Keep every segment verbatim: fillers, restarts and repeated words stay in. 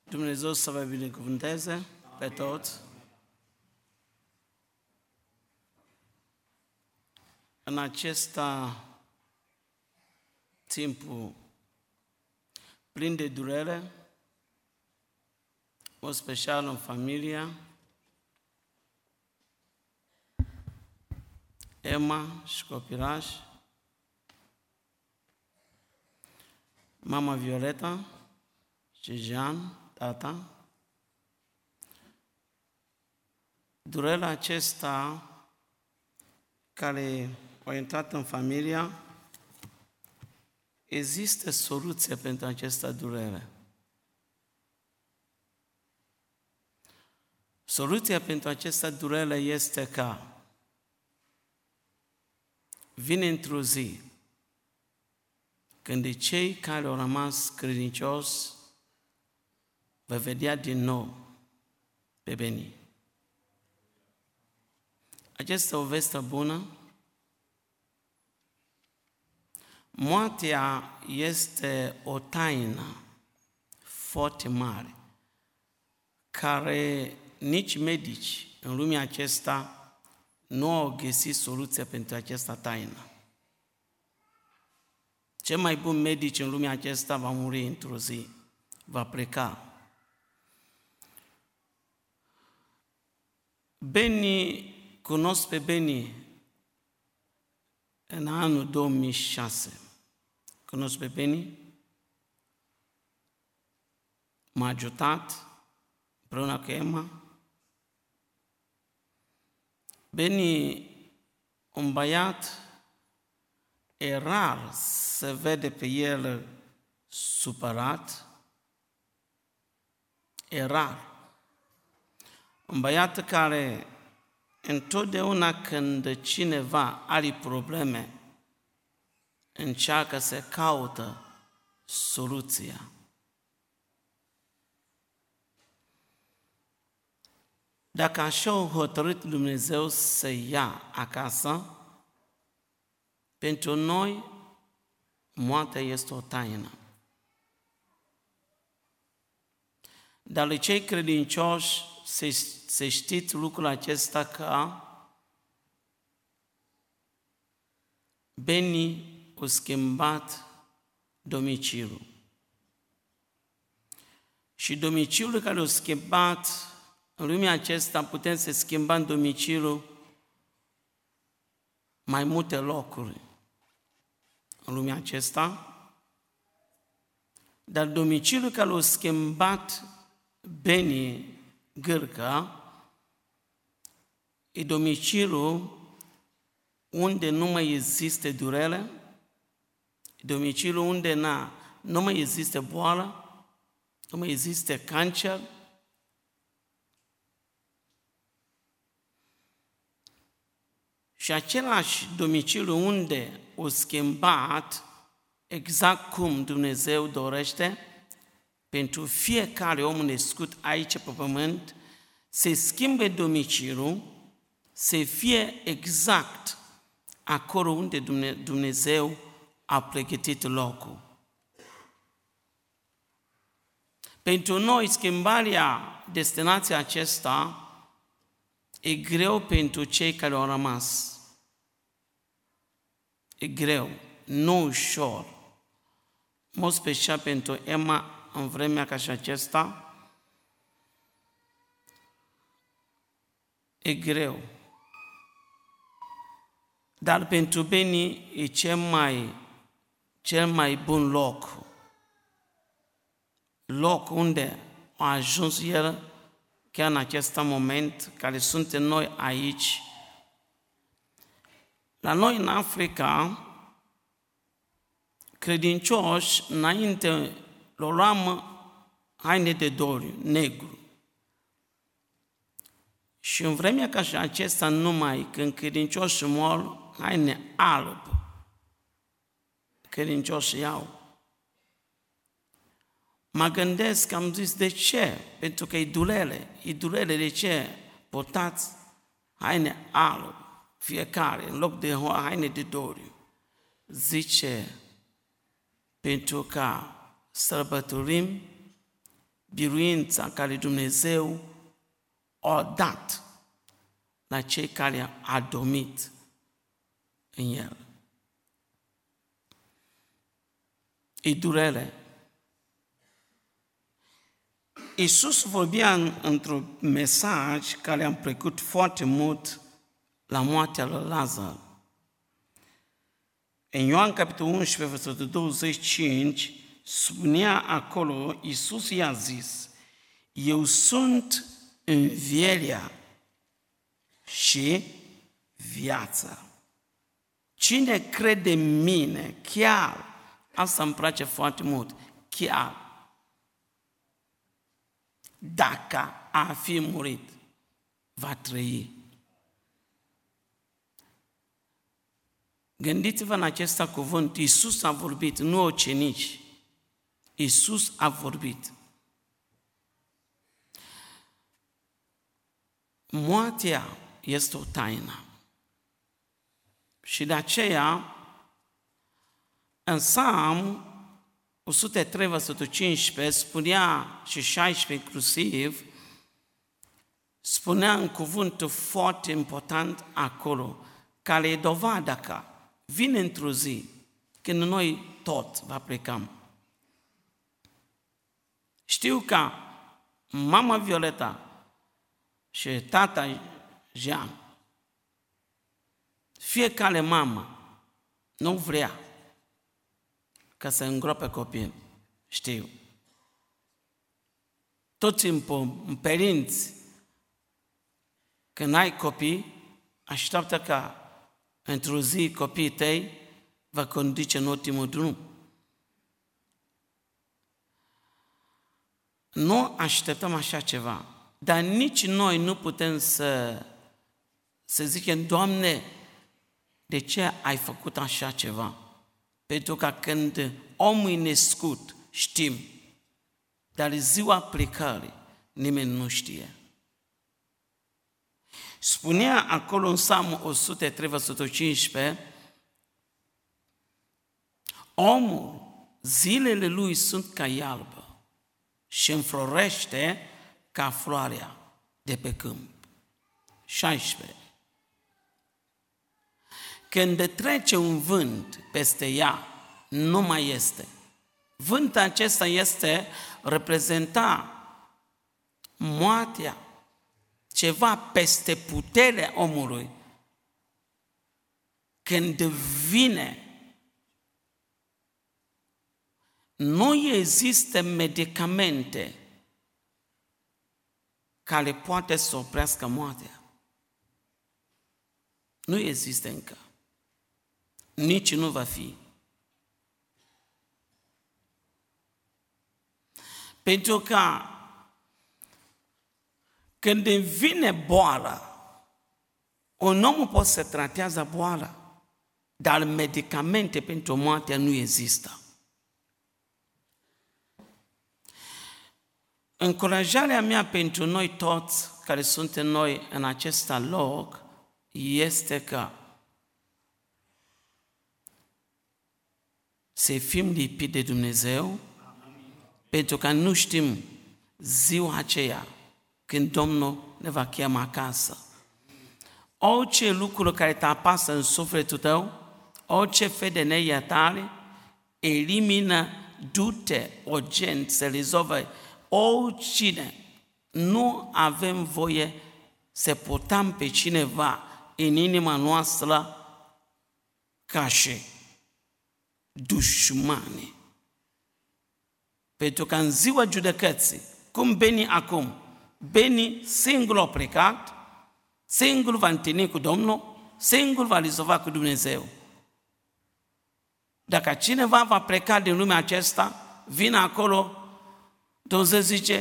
Dumnezeu să vă binecuvânteze pe toți. În acesta timpul plin de durere, în special în familia Emma și copilași, mama Violeta și Jean, tata. Durerea acesta care a intrat în familia, există soluție pentru această durere. Soluția pentru această durere este ca vine într-o zi când cei care au rămas credincioși vă vedea din nou pe Beni. Aceasta o veste bună. Moartea este o taină foarte mare, care nici medici în lumea aceasta nu au găsit soluția pentru această taină. Cel mai bun medic în lumea aceasta va muri într-o zi, va pleca. Beni, cunosc pe Beni în anul două mii șase. Cunosc pe Beni, m-a ajutat împreună cu Emma. Beni, un băiat, e rar să vede pe el supărat, e rar. Un băiat care întotdeauna când cineva are probleme, încearcă să caută soluția. Dacă așa a hotărât Dumnezeu să ia acasă, pentru noi moartea este o taină. Dar cei credincioși să, să știți lucrul acesta că Beni a schimbat domiciliul. Și domiciliul care a schimbat, în lumea aceasta putem să schimbăm domiciliul mai multe locuri în lumea aceasta, dar domiciliul care l-a schimbat Beni Gârcă e domiciliul unde nu mai există durere, domiciliul unde na, nu mai există boală, nu mai există cancer, și același domiciliu unde o schimbat exact cum Dumnezeu dorește pentru fiecare om născut aici pe pământ, se schimbe domiciliul, să fie exact acolo unde Dumnezeu a pregătit locul. Pentru noi, schimbarea destinației acesta e greu pentru cei care au rămas. E greu, nu ușor. Mult special pentru Emma în vremea ca și acesta. E greu. Dar pentru Beni e cel mai, cel mai bun loc. Loc unde a ajuns el chiar în acest moment, care suntem noi aici. La noi în Africa, credincioși, înainte le luam haine de doriu, negru. Și în vremea ca și acesta, numai când credincioși mor, haine alb, credincioși iau. Mă gândesc, am zis, de ce? Pentru că e durere. E durere, de ce? Portați haine alb, fiecare, în loc de haine de doriu. Zice, pentru ca sărbătorim biruința care Dumnezeu a dat la cei care a domit în El. E durere. Iisus vorbea în, într-un mesaj care am plăcut foarte mult la moartea lui Lazar. În Ioan capitolul unsprezece, versetul douăzeci și cinci, spunea acolo, Iisus i-a zis, eu sunt învierea și viața. Cine crede în mine, chiar, asta îmi place foarte mult, chiar, dacă a fi murit, va trăi. Gândiți-vă în acest cuvânt, Iisus a vorbit, nu ucenici. Iisus a vorbit. Moartea este o taină. Și de aceea, în Psalm o sută trei, versetul cincisprezece, spunea și șaisprezece inclusiv, spunea un cuvânt foarte important acolo, care e dovada că vine într-o zi când noi tot va plecăm. Știu că mama Violeta și tata Jean, fiecare mamă nu vrea ca să îngroape copil. Știu. Tot timpul, părinți, când ai copii, așteaptă ca într-o zi copiii tăi va conduce în ultimul drum. Nu așteptăm așa ceva, dar nici noi nu putem să, să zicem, Doamne, de ce ai făcut așa ceva? Pentru că când omul e născut, știm, dar ziua plecării nimeni nu știe. Spunea acolo în Psalmul o sută trei, versetul cincisprezece, omul, zilele lui sunt ca iarbă și înflorește ca floarea de pe câmp. șaisprezece. Când trece un vânt peste ea, nu mai este. Vântul acesta este reprezenta moartea, ceva peste puterea omului. Când vine, nu există medicamente care poate să oprească moartea. Nu există încă. Nici nu va fi. Pentru că când vine boala, un om poate să tratează boala, dar medicamente pentru moartea nu există. Încurajarea mea pentru noi toți care suntem noi în acest loc este că să fim lipiți de Dumnezeu, pentru că nu știm ziua aceea când Domnul ne va chema acasă. Orice lucru care te apasă în sufletul tău, orice fel de neiertare, elimină, du-te urgent să rezolve oricine. Nu avem voie să purtăm pe cineva în inima noastră ca și dușmani. Pentru că în ziua judecății, cum Beni acum, Beni singur a plecat, singur va întâlni cu Domnul, singur va rezolva cu Dumnezeu. Dacă cineva va pleca din lumea aceasta, vine acolo, Dumnezeu zice,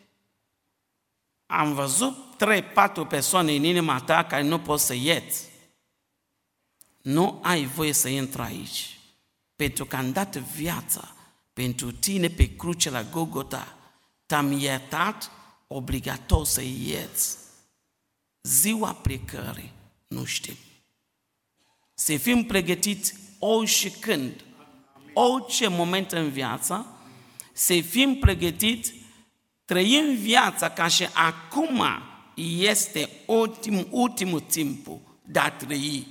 am văzut trei, patru persoane în inima ta care nu poți să ieți. Nu ai voie să intri aici. Pentru că am dat viața pentru tine pe cruce la Golgota. Te-am iertat, obligatoriu să ieți. Ziua plecării nu știm. Să fim pregătiți orice când, orice moment în viață, să fim pregătiți trăim viața ca și acum este ultim, ultimul timp de a trăi.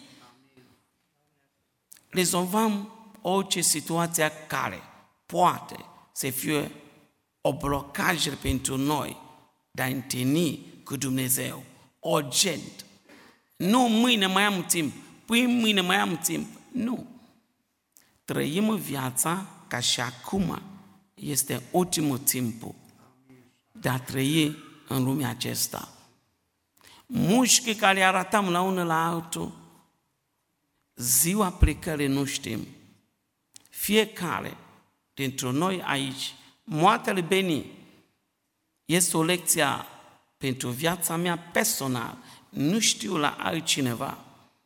Rezolvăm orice situație care poate să fie o blocaj pentru noi de a întâlni cu Dumnezeu. Urgent. Nu mâine mai am timp, păi mâine mai am timp. Nu. Trăim viața ca și acum este ultimul timp de a trăi în lumea aceasta. Mușchi care arătăm la unul la altul, ziua plecării nu știm. Fiecare dintre noi aici, moartea lui Beni este o lecție pentru viața mea personală. Nu știu la altcineva.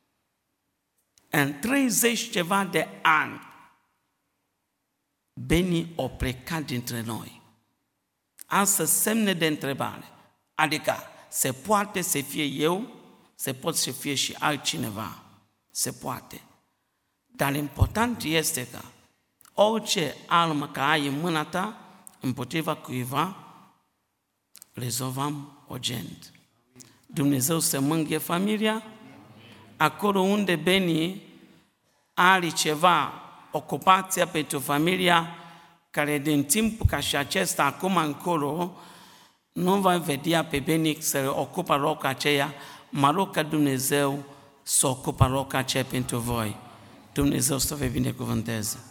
În treizeci ceva de ani, Beni a plecat dintre noi. Asta semne de întrebare. Adică se poate să fie eu, se poate să fie și altcineva. Se poate. Dar important este că orice armă care ai în mâna ta, împotriva cuiva, rezolvăm urgent. Dumnezeu să mângâie familia, acolo unde Beni are ceva, ocupația pentru familia, care din timp ca și acesta, acum încolo, nu va vedea pe Beni să ocupă locul aceea, mă rog ca Dumnezeu să ocupă locul aceea pentru voi. Dumnezeu să vă binecuvânteze.